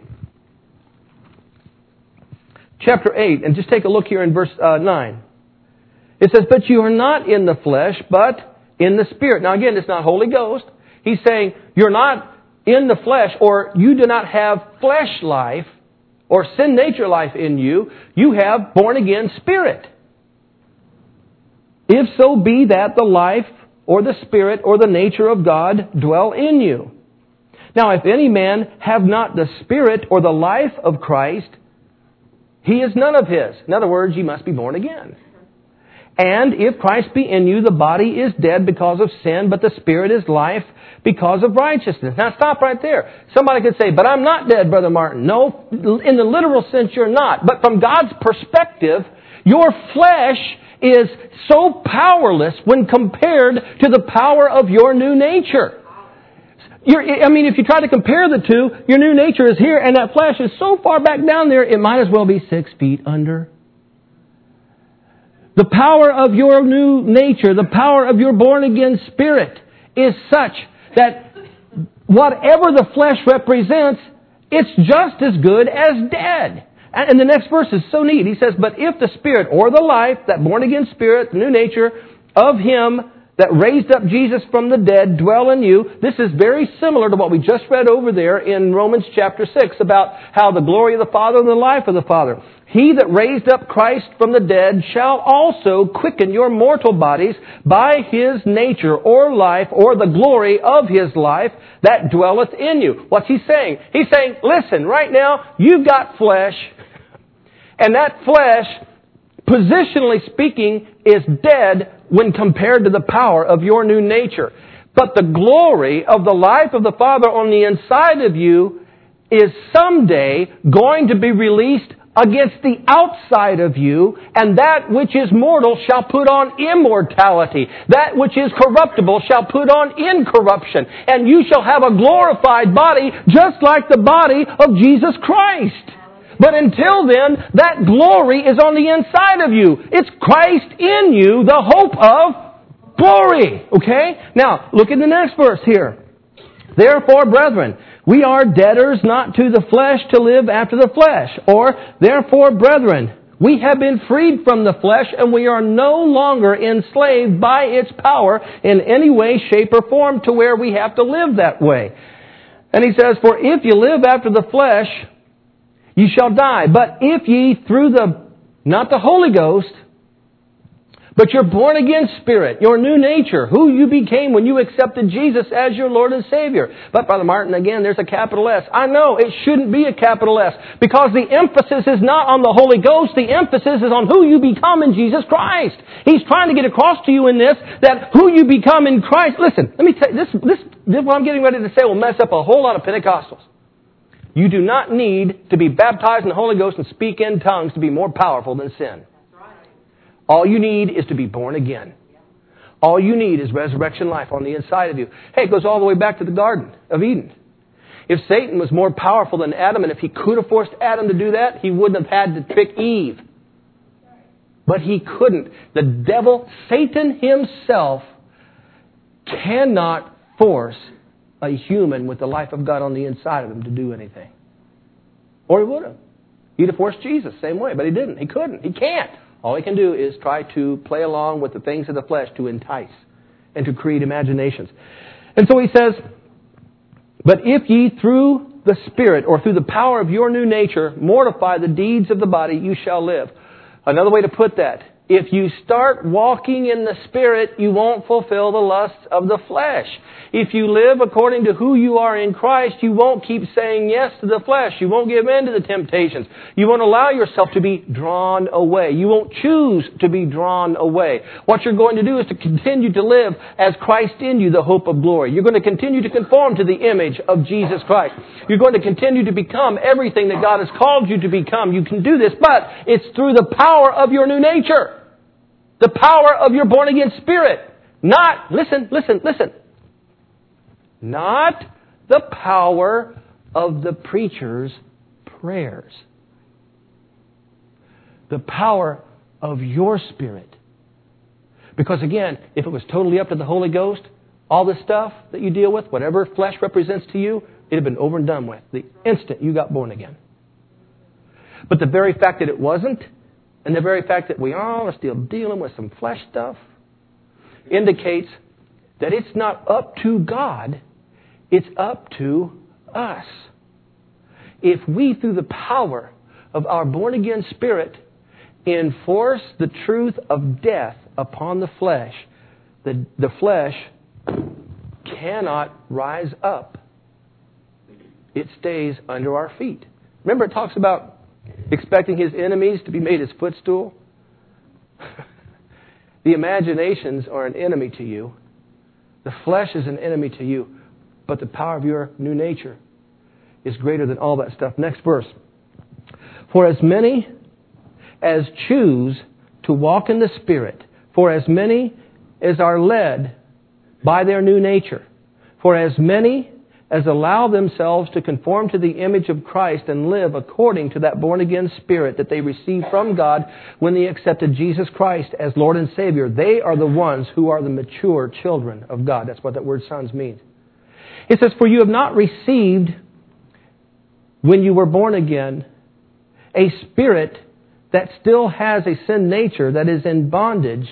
Chapter eight, and just take a look here in verse uh, nine. It says, but you are not in the flesh, but in the Spirit. Now again, it's not Holy Ghost. He's saying you're not in the flesh, or you do not have flesh life or sin nature life in you. You have born again spirit. If so be that the life or the Spirit or the nature of God dwell in you. Now, if any man have not the Spirit or the life of Christ, he is none of His. In other words, you must be born again. And if Christ be in you, the body is dead because of sin, but the Spirit is life because of righteousness. Now, stop right there. Somebody could say, but I'm not dead, Brother Martin. No, in the literal sense, you're not. But from God's perspective, your flesh is so powerless when compared to the power of your new nature. You're, I mean, if you try to compare the two, your new nature is here, and that flesh is so far back down there, it might as well be six feet under. The power of your new nature, the power of your born-again spirit is such that whatever the flesh represents, it's just as good as dead. And the next verse is so neat. He says, but if the Spirit or the life, that born-again spirit, the new nature of Him that raised up Jesus from the dead dwell in you. This is very similar to what we just read over there in Romans chapter six about how the glory of the Father and the life of the Father. He that raised up Christ from the dead shall also quicken your mortal bodies by His nature or life or the glory of His life that dwelleth in you. What's He saying? He's saying, listen, right now you've got flesh, and that flesh, positionally speaking, is dead when compared to the power of your new nature. But the glory of the life of the Father on the inside of you is someday going to be released against the outside of you, and that which is mortal shall put on immortality. That which is corruptible shall put on incorruption. And you shall have a glorified body just like the body of Jesus Christ. But until then, that glory is on the inside of you. It's Christ in you, the hope of glory. Okay? Now, look at the next verse here. Therefore, brethren, we are debtors not to the flesh to live after the flesh. Or, therefore, brethren, we have been freed from the flesh, and we are no longer enslaved by its power in any way, shape, or form to where we have to live that way. And he says, for if you live after the flesh, ye shall die. But if ye through the, not the Holy Ghost, But your born-again spirit, your new nature, who you became when you accepted Jesus as your Lord and Savior. But, Brother Martin, again, there's a capital S. I know, it shouldn't be a capital S, because the emphasis is not on the Holy Ghost. The emphasis is on who you become in Jesus Christ. He's trying to get across to you in this, that who you become in Christ. Listen, let me tell you, this, this, this what I'm getting ready to say will mess up a whole lot of Pentecostals. You do not need to be baptized in the Holy Ghost and speak in tongues to be more powerful than sin. All you need is to be born again. All you need is resurrection life on the inside of you. Hey, it goes all the way back to the Garden of Eden. If Satan was more powerful than Adam, and if he could have forced Adam to do that, he wouldn't have had to trick Eve. But he couldn't. The devil, Satan himself, cannot force a human with the life of God on the inside of him to do anything. Or he would have. He'd have forced Jesus the same way, but he didn't. He couldn't. He can't. All he can do is try to play along with the things of the flesh to entice and to create imaginations. And so he says, but if ye through the Spirit or through the power of your new nature mortify the deeds of the body, you shall live. Another way to put that, if you start walking in the Spirit, you won't fulfill the lusts of the flesh. If you live according to who you are in Christ, you won't keep saying yes to the flesh. You won't give in to the temptations. You won't allow yourself to be drawn away. You won't choose to be drawn away. What you're going to do is to continue to live as Christ in you, the hope of glory. You're going to continue to conform to the image of Jesus Christ. You're going to continue to become everything that God has called you to become. You can do this, but it's through the power of your new nature. The power of your born-again spirit. Not, listen, listen, listen. Not the power of the preacher's prayers. The power of your spirit. Because again, if it was totally up to the Holy Ghost, all this stuff that you deal with, whatever flesh represents to you, it had been over and done with the instant you got born again. But the very fact that it wasn't, and the very fact that we all are still dealing with some flesh stuff, indicates that it's not up to God, it's up to us. If we, through the power of our born-again spirit, enforce the truth of death upon the flesh, the, the flesh cannot rise up. It stays under our feet. Remember, it talks about expecting his enemies to be made his footstool. The imaginations are an enemy to you. The flesh is an enemy to you. But the power of your new nature is greater than all that stuff. Next verse. For as many as choose to walk in the Spirit, for as many as are led by their new nature, for as many as allow themselves to conform to the image of Christ and live according to that born-again spirit that they received from God when they accepted Jesus Christ as Lord and Savior, they are the ones who are the mature children of God. That's what that word sons means. It says, for you have not received, when you were born again, a spirit that still has a sin nature that is in bondage,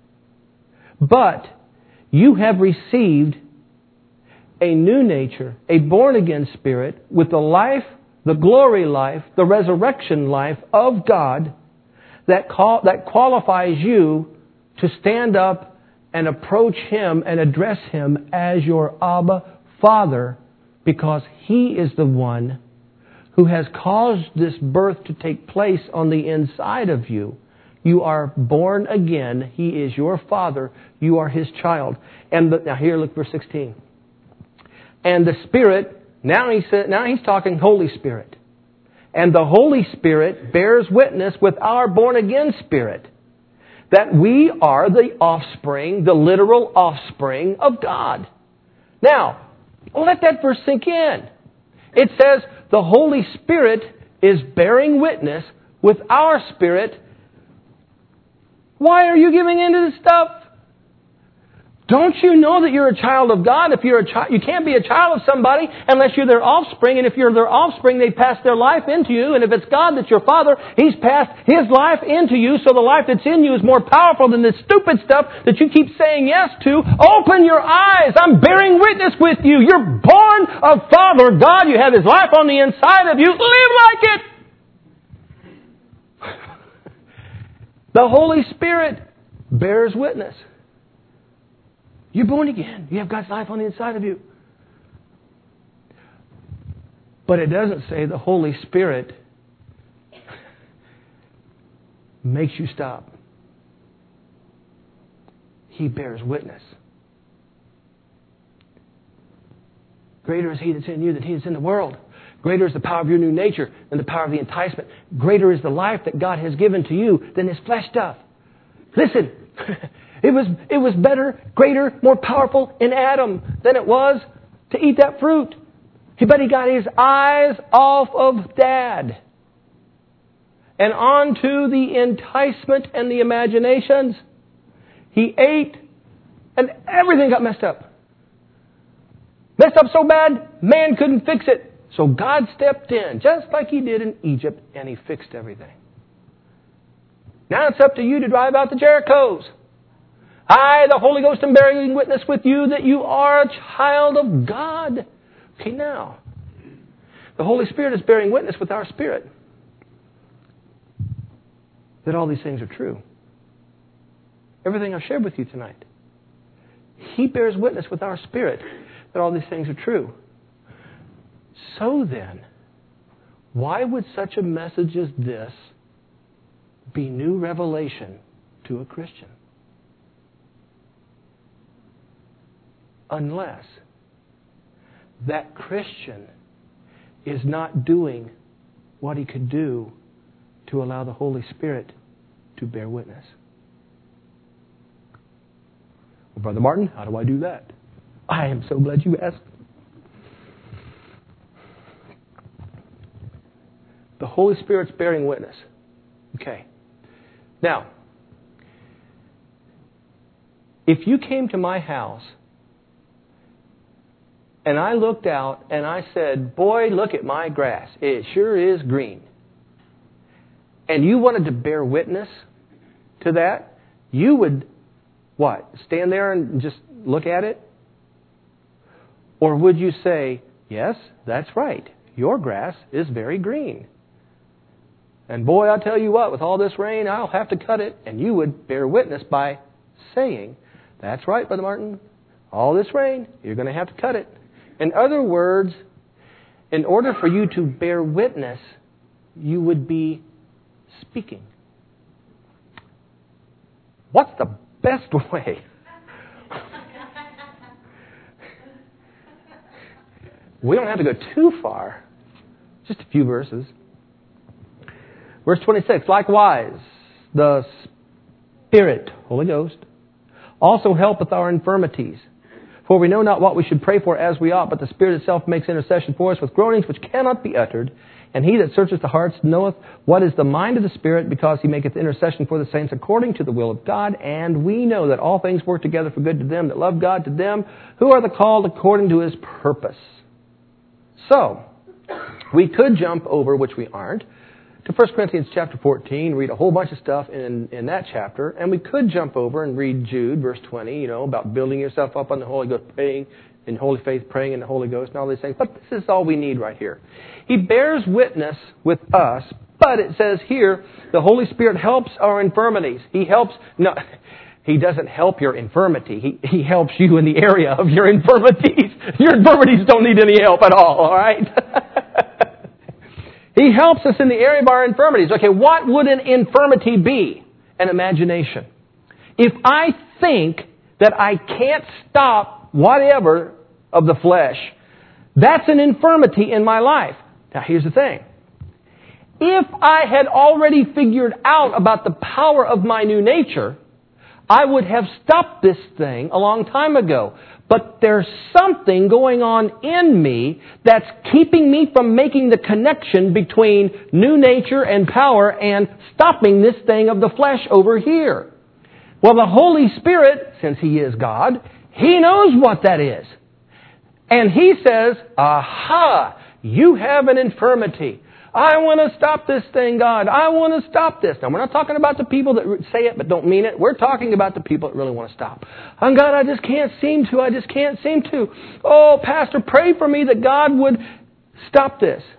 but you have received a new nature, a born-again spirit with the life, the glory life, the resurrection life of God that call, that qualifies you to stand up and approach Him and address Him as your Abba Father, because He is the one who has caused this birth to take place on the inside of you. You are born again. He is your Father. You are His child. And the, now here, look, verse sixteen. And the Spirit, now he said, now he's talking Holy Spirit. And the Holy Spirit bears witness with our born-again spirit that we are the offspring, the literal offspring of God. Now, let that verse sink in. It says the Holy Spirit is bearing witness with our spirit. Why are you giving in to this stuff? Don't you know that you're a child of God? If you're a child, you can't be a child of somebody unless you're their offspring. And if you're their offspring, they pass their life into you. And if it's God that's your Father, He's passed His life into you. So the life that's in you is more powerful than this stupid stuff that you keep saying yes to. Open your eyes. I'm bearing witness with you. You're born of Father God. You have His life on the inside of you. Live like it. The Holy Spirit bears witness. You're born again. You have God's life on the inside of you. But it doesn't say the Holy Spirit makes you stop. He bears witness. Greater is He that's in you than he that's in the world. Greater is the power of your new nature than the power of the enticement. Greater is the life that God has given to you than this flesh stuff. Listen, it was, it was better, greater, more powerful in Adam than it was to eat that fruit. But he got his eyes off of Dad and onto the enticement and the imaginations. He ate and everything got messed up. Messed up so bad, man couldn't fix it. So God stepped in, just like He did in Egypt, and He fixed everything. Now it's up to you to drive out the Jerichos. I, the Holy Ghost, am bearing witness with you that you are a child of God. Okay, now, the Holy Spirit is bearing witness with our spirit that all these things are true. Everything I've shared with you tonight. He bears witness with our spirit that all these things are true. So then, why would such a message as this be new revelation to a Christian? Unless that Christian is not doing what he could do to allow the Holy Spirit to bear witness. Well, Brother Martin, how do I do that? I am so glad you asked. The Holy Spirit's bearing witness. Okay. Now, if you came to my house and I looked out and I said, boy, look at my grass. It sure is green. And you wanted to bear witness to that, you would, what, stand there and just look at it? Or would you say, yes, that's right. Your grass is very green. And boy, I'll tell you what, with all this rain, I'll have to cut it. And you would bear witness by saying, that's right, Brother Martin. All this rain, you're going to have to cut it. In other words, in order for you to bear witness, you would be speaking. What's the best way? We don't have to go too far. Just a few verses. Verse twenty-six, likewise, the Spirit, Holy Ghost, also helpeth our infirmities. For we know not what we should pray for as we ought, but the Spirit itself makes intercession for us with groanings which cannot be uttered. And He that searcheth the hearts knoweth what is the mind of the Spirit, because He maketh intercession for the saints according to the will of God. And we know that all things work together for good to them that love God, to them who are the called according to His purpose. So, we could jump over, which we aren't, to First Corinthians chapter fourteen, read a whole bunch of stuff in, in that chapter, and we could jump over and read Jude, verse twenty, you know, about building yourself up on the Holy Ghost, praying in holy faith, praying in the Holy Ghost, and all these things. But this is all we need right here. He bears witness with us, but it says here, the Holy Spirit helps our infirmities. He helps, no, He doesn't help your infirmity. He, he helps you in the area of your infirmities. Your infirmities don't need any help at all, all right? He helps us in the area of our infirmities. Okay, what would an infirmity be? An imagination. If I think that I can't stop whatever of the flesh, that's an infirmity in my life. Now, here's the thing. If I had already figured out about the power of my new nature, I would have stopped this thing a long time ago. But there's something going on in me that's keeping me from making the connection between new nature and power and stopping this thing of the flesh over here. Well, the Holy Spirit, since He is God, He knows what that is. And He says, aha, you have an infirmity. I want to stop this thing, God. I want to stop this. Now, we're not talking about the people that say it but don't mean it. We're talking about the people that really want to stop. And God, I just can't seem to. I just can't seem to. Oh, Pastor, pray for me that God would stop this.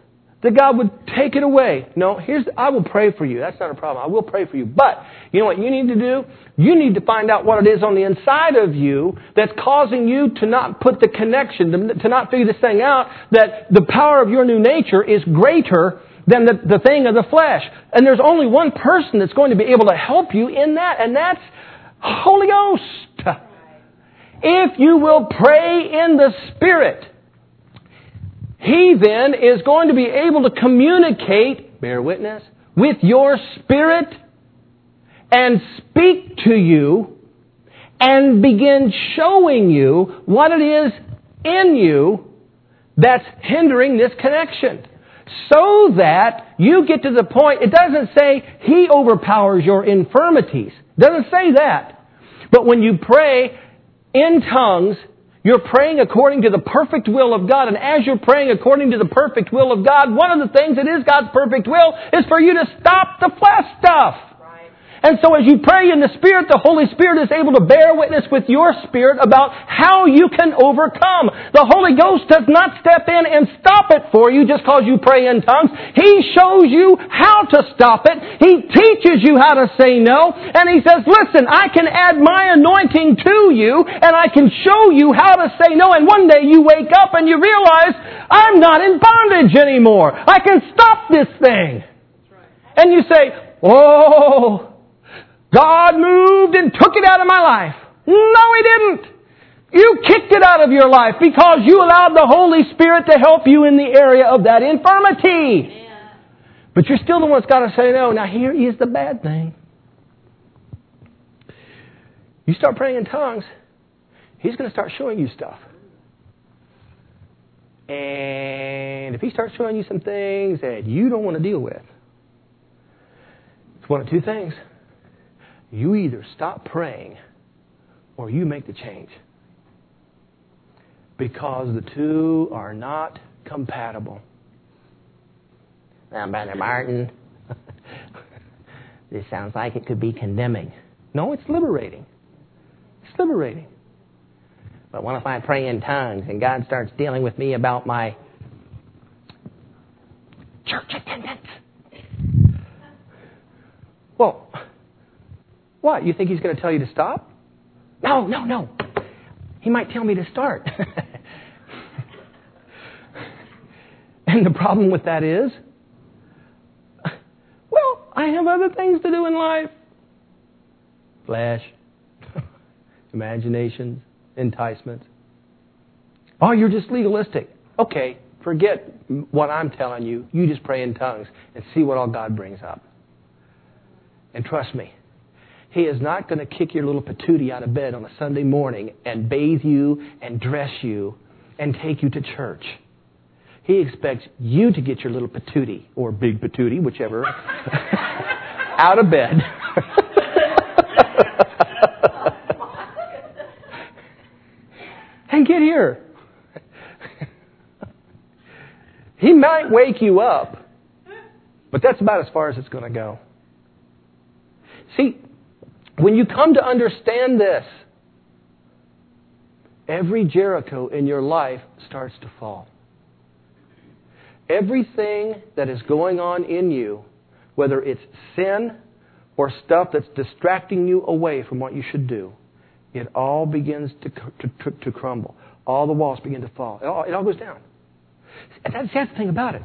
that God would take it away. No, here's, I will pray for you. That's not a problem. I will pray for you. But, you know what you need to do? You need to find out what it is on the inside of you that's causing you to not put the connection, to, to not figure this thing out, that the power of your new nature is greater than the, the thing of the flesh. And there's only one person that's going to be able to help you in that, and that's Holy Ghost. If you will pray in the Spirit, He then is going to be able to communicate, bear witness, with your spirit and speak to you and begin showing you what it is in you that's hindering this connection. So that you get to the point, it doesn't say He overpowers your infirmities. It doesn't say that. But when you pray in tongues, you're praying according to the perfect will of God. And as you're praying according to the perfect will of God, one of the things that is God's perfect will is for you to stop the flesh stuff. And so as you pray in the Spirit, the Holy Spirit is able to bear witness with your spirit about how you can overcome. The Holy Ghost does not step in and stop it for you just because you pray in tongues. He shows you how to stop it. He teaches you how to say no. And He says, listen, I can add my anointing to you and I can show you how to say no. And one day you wake up and you realize, I'm not in bondage anymore. I can stop this thing. And you say, oh, God moved and took it out of my life. No, He didn't. You kicked it out of your life because you allowed the Holy Spirit to help you in the area of that infirmity. Yeah. But you're still the one that's got to say no. Now here is the bad thing. You start praying in tongues, He's going to start showing you stuff. And if He starts showing you some things that you don't want to deal with, it's one of two things. You either stop praying or you make the change. Because the two are not compatible. Now, Brother Martin, this sounds like it could be condemning. No, it's liberating. It's liberating. But what if I pray in tongues and God starts dealing with me about my church attendance? Well, what? You think He's going to tell you to stop? No, no, no. He might tell me to start. And the problem with that is, well, I have other things to do in life. Flesh, imaginations, enticements. Oh, you're just legalistic. Okay, forget what I'm telling you. You just pray in tongues and see what all God brings up. And trust me, He is not going to kick your little patootie out of bed on a Sunday morning and bathe you and dress you and take you to church. He expects you to get your little patootie, or big patootie, whichever, out of bed. And get here. He might wake you up, but that's about as far as it's going to go. See, when you come to understand this, every Jericho in your life starts to fall. Everything that is going on in you, whether it's sin or stuff that's distracting you away from what you should do, it all begins to to, to, to crumble. All the walls begin to fall. It all, it all goes down. And that's, that's the thing about it.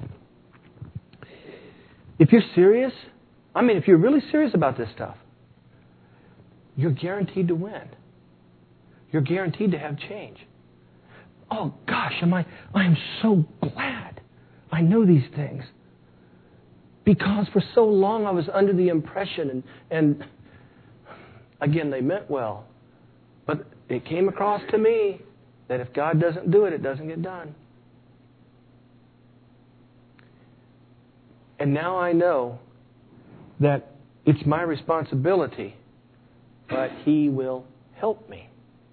If you're serious, I mean, if you're really serious about this stuff, you're guaranteed to win. You're guaranteed to have change. Oh gosh, am I I am so glad I know these things. Because for so long I was under the impression, and, and again, they meant well, but it came across to me that if God doesn't do it, it doesn't get done. And now I know that it's my responsibility, but He will help me.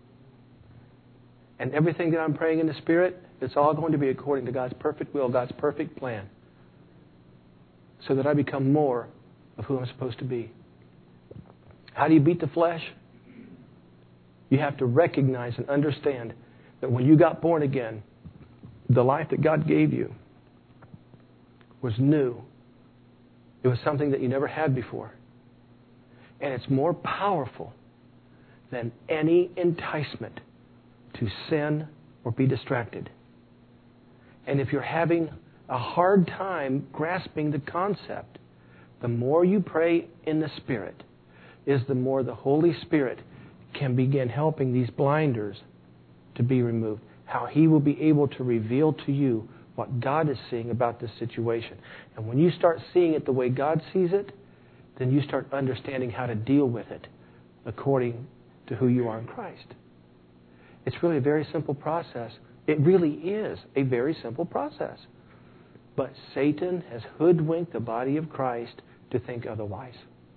And everything that I'm praying in the Spirit, it's all going to be according to God's perfect will, God's perfect plan, so that I become more of who I'm supposed to be. How do you beat the flesh? You have to recognize and understand that when you got born again, the life that God gave you was new. It was something that you never had before. And it's more powerful than any enticement to sin or be distracted. And if you're having a hard time grasping the concept, the more you pray in the Spirit is the more the Holy Spirit can begin helping these blinders to be removed. How He will be able to reveal to you what God is seeing about this situation. And when you start seeing it the way God sees it, then you start understanding how to deal with it according to who you are in Christ. It's really a very simple process. It really is a very simple process. But Satan has hoodwinked the body of Christ to think otherwise.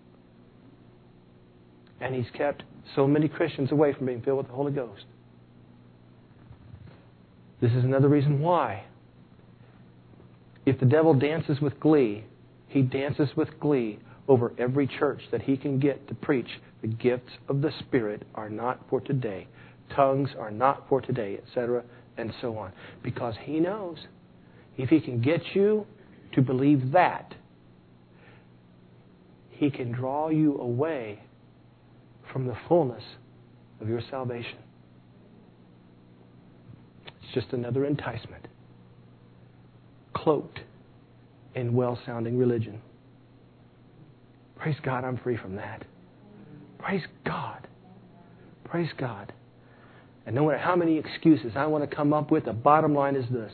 And he's kept so many Christians away from being filled with the Holy Ghost. This is another reason why. If the devil dances with glee, he dances with glee over every church that he can get to preach the gifts of the Spirit are not for today. Tongues are not for today, et cetera, and so on. Because he knows if he can get you to believe that, he can draw you away from the fullness of your salvation. It's just another enticement, cloaked in well-sounding religion. Praise God, I'm free from that. Praise God. Praise God. And no matter how many excuses I want to come up with, the bottom line is this.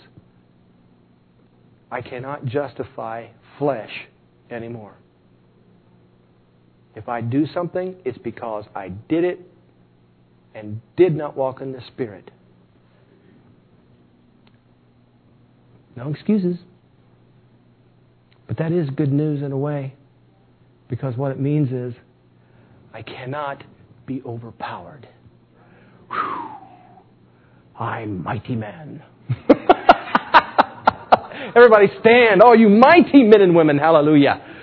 I cannot justify flesh anymore. If I do something, it's because I did it and did not walk in the Spirit. No excuses. But that is good news in a way, because what it means is I cannot be overpowered. Whew. I'm mighty man. Everybody stand. Oh, you mighty men and women. Hallelujah.